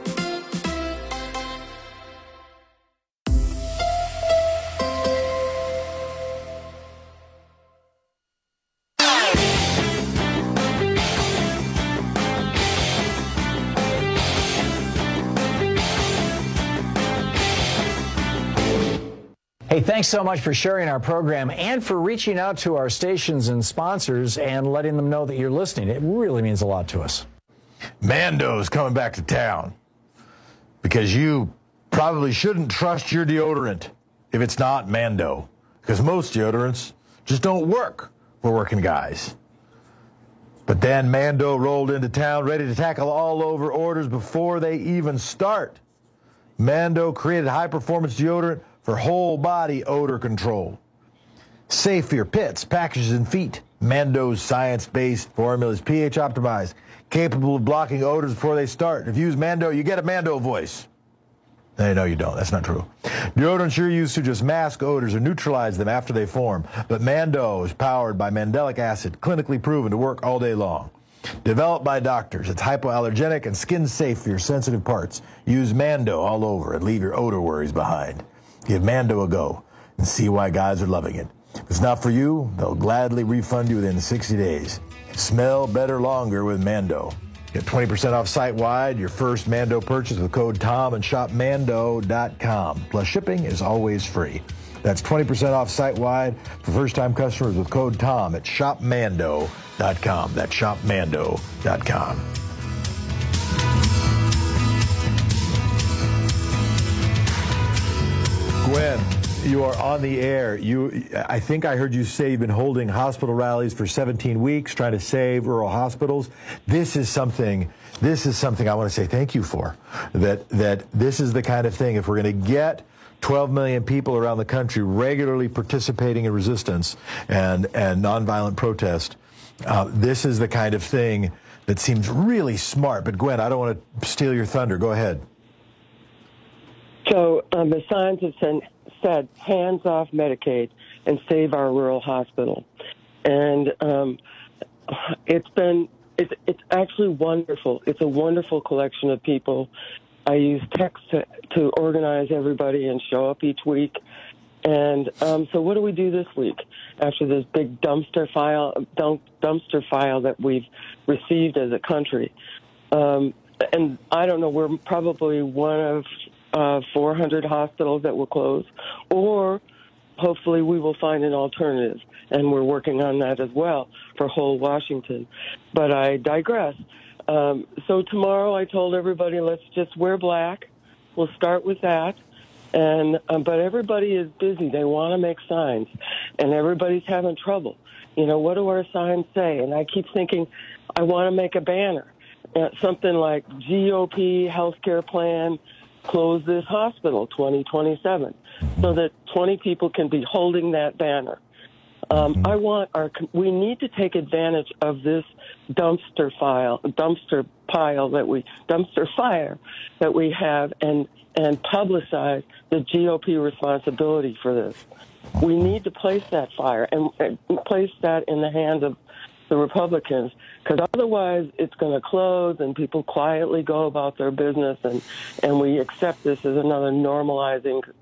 Hey, thanks so much for sharing our program and for reaching out to our stations and sponsors and letting them know that you're listening. It really means a lot to us. Mando's coming back to town because you probably shouldn't trust your deodorant if it's not Mando, because most deodorants just don't work for working guys. But then Mando rolled into town ready to tackle all over orders before they even start. Mando created high-performance deodorant for whole body odor control. Safe for your pits, packages, and feet. Mando's science-based formula is pH optimized, capable of blocking odors before they start. If you use Mando, you get a Mando voice. No, you don't. That's not true. Deodorants you're used to just mask odors or neutralize them after they form. But Mando is powered by mandelic acid, clinically proven to work all day long. Developed by doctors, it's hypoallergenic and skin-safe for your sensitive parts. Use Mando all over and leave your odor worries behind. Give Mando a go and see why guys are loving it. If it's not for you, they'll gladly refund you within 60 days. Smell better longer with Mando. Get 20% off site-wide your first Mando purchase with code TOM and shop Mando.com. Plus shipping is always free. That's 20% off site-wide for first-time customers with code TOM at shopmando.com. That's shopmando.com. Gwen, you are on the air. I think I heard you say you've been holding hospital rallies for 17 weeks, trying to save rural hospitals. This is something I want to say thank you for. That this is the kind of thing, if we're going to get 12 million people around the country regularly participating in resistance and nonviolent protest, this is the kind of thing that seems really smart. But Gwen, I don't want to steal your thunder. Go ahead. So the signs have said, hands off Medicaid and save our rural hospital. And it's actually wonderful. It's a wonderful collection of people. I use text to organize everybody and show up each week. And so what do we do this week after this big dumpster file that we've received as a country? And I don't know, we're probably one of 400 hospitals that will close, or hopefully we will find an alternative, and we're working on that as well for whole Washington. But I digress. So tomorrow I told everybody, let's just wear black. We'll start with that. And but everybody is busy. They want to make signs, and everybody's having trouble. You know, what do our signs say? And I keep thinking, I want to make a banner, something like GOP healthcare plan, close this hospital 2027, so that 20 people can be holding that banner. We need to take advantage of this dumpster fire that we have and publicize the GOP responsibility for this. We need to place that fire and place that in the hands of the Republicans, because otherwise it's going to close and people quietly go about their business, and we accept this as another normal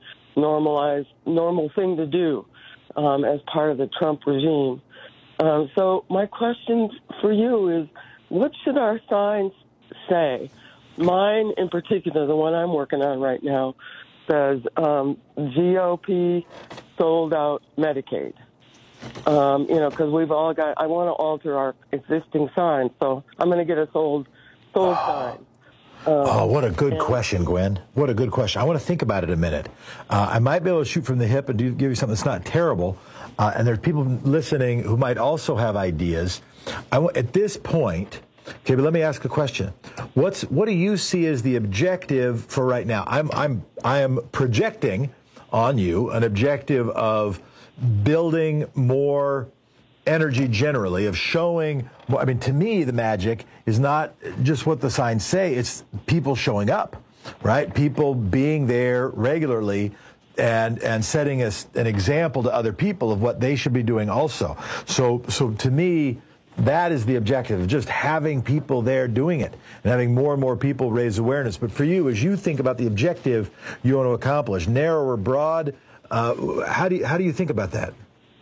thing to do as part of the Trump regime. So my question for you is, what should our signs say? Mine in particular, the one I'm working on right now, says GOP sold out Medicaid. Because we've all got, I want to alter our existing signs, so I'm going to get a sold sign. What a good question, Gwen. What a good question. I want to think about it a minute. I might be able to shoot from the hip and give you something that's not terrible. And there's people listening who might also have ideas. At this point, okay, but let me ask a question. What do you see as the objective for right now? I am projecting on you an objective of building more energy generally, of showing. I mean, to me, the magic is not just what the signs say, it's people showing up, right? People being there regularly and setting an example to other people of what they should be doing also. So to me, that is the objective, just having people there doing it and having more and more people raise awareness. But for you, as you think about the objective you want to accomplish, narrow or broad, how do you think about that?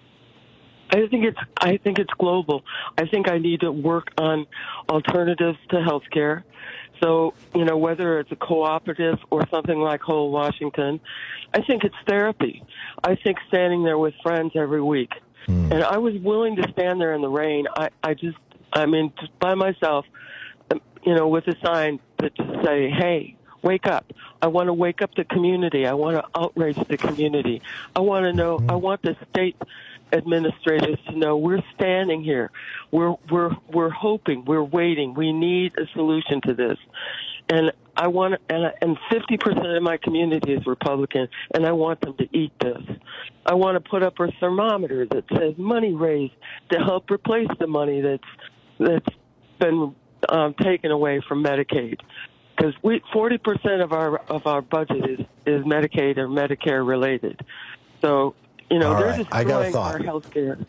I think it's global. I think I need to work on alternatives to healthcare. So, whether it's a cooperative or something like Whole Washington, I think it's therapy. I think standing there with friends every week. And I was willing to stand there in the rain. Just by myself, with a sign that just say, hey, wake up. I want to wake up the community. I want to outrage the community. I want to know, I want the state administrators to know we're standing here. We're hoping, we're waiting. We need a solution to this. And I want, and 50% of my community is Republican, and I want them to eat this. I want to put up a thermometer that says money raised to help replace the money that's been taken away from Medicaid. Because 40% of our budget is Medicaid or Medicare related. So, they're destroying our health care.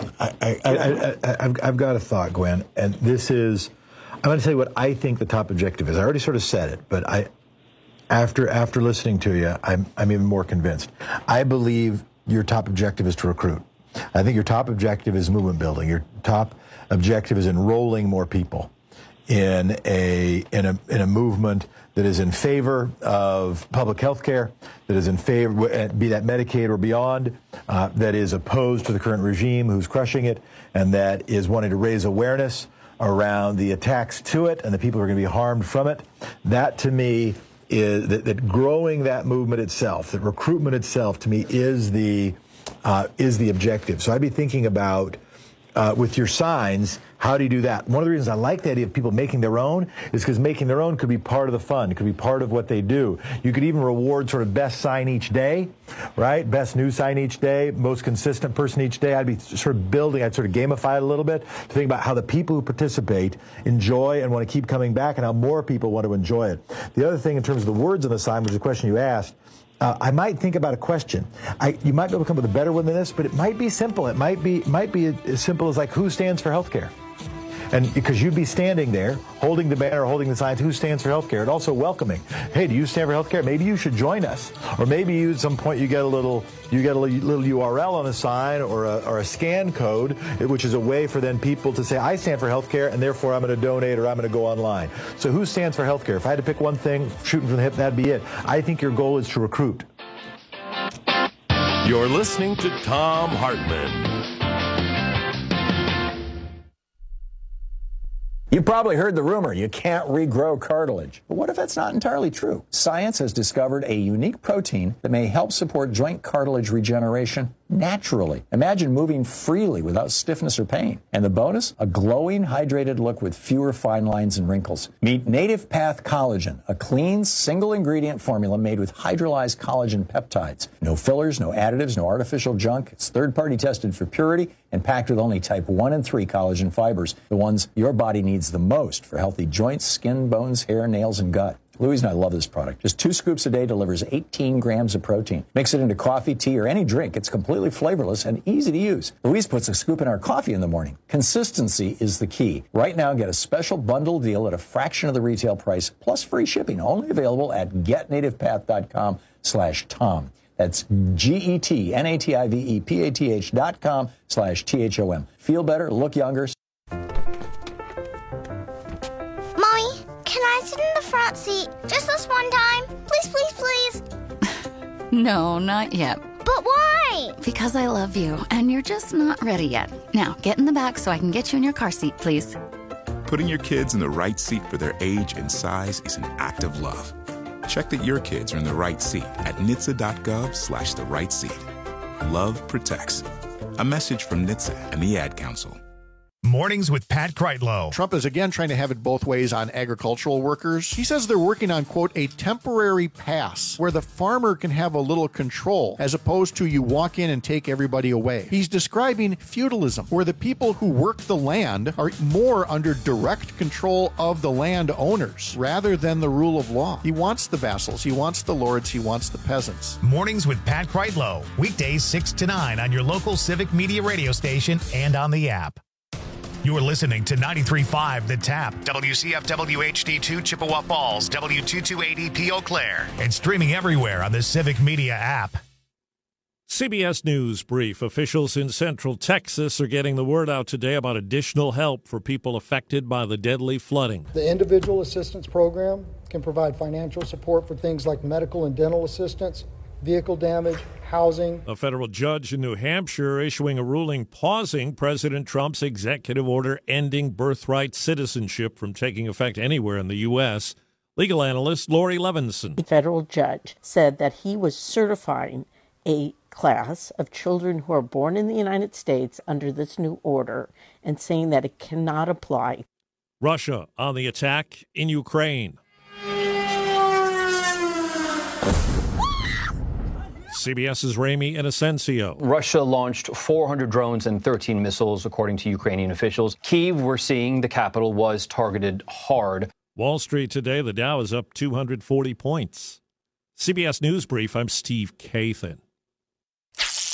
I've got a thought, Gwen, and this is, I'm going to tell you what I think the top objective is. I already sort of said it, but after listening to you, I'm even more convinced. I believe your top objective is to recruit. I think your top objective is movement building. Your top objective is enrolling more people in a movement that is in favor of public health care, that is in favor, be that Medicaid or beyond, that is opposed to the current regime who's crushing it, and that is wanting to raise awareness around the attacks to it and the people who are going to be harmed from it. That, to me, is that growing that movement itself, that recruitment itself, to me, is the objective. So I'd be thinking about, with your signs, how do you do that? One of the reasons I like the idea of people making their own is because making their own could be part of the fun. It could be part of what they do. You could even reward sort of best sign each day, right? Best new sign each day, most consistent person each day. I'd be sort of building, I'd sort of gamify it a little bit to think about how the people who participate enjoy and want to keep coming back and how more people want to enjoy it. The other thing in terms of the words on the sign, which is a question you asked, I might think about a question. You might be able to come up with a better one than this, but it might be simple. It might be as simple as like, who stands for healthcare? And because you'd be standing there, holding the banner, holding the signs, who stands for healthcare? And also welcoming. Hey, do you stand for healthcare? Maybe you should join us. Or maybe you, at some point, you get a little URL on a sign or a scan code, which is a way for then people to say, I stand for healthcare, and therefore I'm going to donate or I'm going to go online. So who stands for healthcare? If I had to pick one thing, shooting from the hip, that'd be it. I think your goal is to recruit. You're listening to Thom Hartmann. You probably heard the rumor you can't regrow cartilage. But what if that's not entirely true? Science has discovered a unique protein that may help support joint cartilage regeneration naturally. Imagine moving freely without stiffness or pain. And the bonus? A glowing, hydrated look with fewer fine lines and wrinkles. Meet Native Path Collagen, a clean, single-ingredient formula made with hydrolyzed collagen peptides. No fillers, no additives, no artificial junk. It's third-party tested for purity and packed with only type 1 and 3 collagen fibers, the ones your body needs the most for healthy joints, skin, bones, hair, nails, and gut. Louise and I love this product. Just 2 scoops a day delivers 18 grams of protein. Mix it into coffee, tea, or any drink. It's completely flavorless and easy to use. Louise puts a scoop in our coffee in the morning. Consistency is the key. Right now, get a special bundle deal at a fraction of the retail price, plus free shipping, only available at getnativepath.com/Tom. That's GETNATIVEPATH.com/THOM. Feel better, look younger. Mommy, can I sit in the front seat just this one time? Please, please, please. No, not yet. But why? Because I love you, and you're just not ready yet. Now, get in the back so I can get you in your car seat, please. Putting your kids in the right seat for their age and size is an act of love. Check that your kids are in the right seat at NHTSA.gov/the right seat. Love protects. A message from NHTSA and the Ad Council. Mornings with Pat Kreitlow. Trump is again trying to have it both ways on agricultural workers. He says they're working on, quote, a temporary pass where the farmer can have a little control as opposed to you walk in and take everybody away. He's describing feudalism, where the people who work the land are more under direct control of the land owners rather than the rule of law. He wants the vassals, he wants the lords, he wants the peasants. Mornings with Pat Kreitlow. Weekdays 6 to 9 on your local Civic Media radio station and on the app. You're listening to 93.5 The Tap, WCFW HD2 Chippewa Falls, W2280P Eau Claire, and streaming everywhere on the Civic Media app. CBS News brief. Officials in Central Texas are getting the word out today about additional help for people affected by the deadly flooding. The Individual Assistance Program can provide financial support for things like medical and dental assistance, vehicle damage, housing. A federal judge in New Hampshire issuing a ruling pausing President Trump's executive order ending birthright citizenship from taking effect anywhere in the U.S. Legal analyst Lori Levinson. The federal judge said that he was certifying a class of children who are born in the United States under this new order and saying that it cannot apply. Russia on the attack in Ukraine. CBS's Ramy Inocencio. Russia launched 400 drones and 13 missiles, according to Ukrainian officials. Kyiv, we're seeing, the capital, was targeted hard. Wall Street today, the Dow is up 240 points. CBS News Brief, I'm Steve Kathan.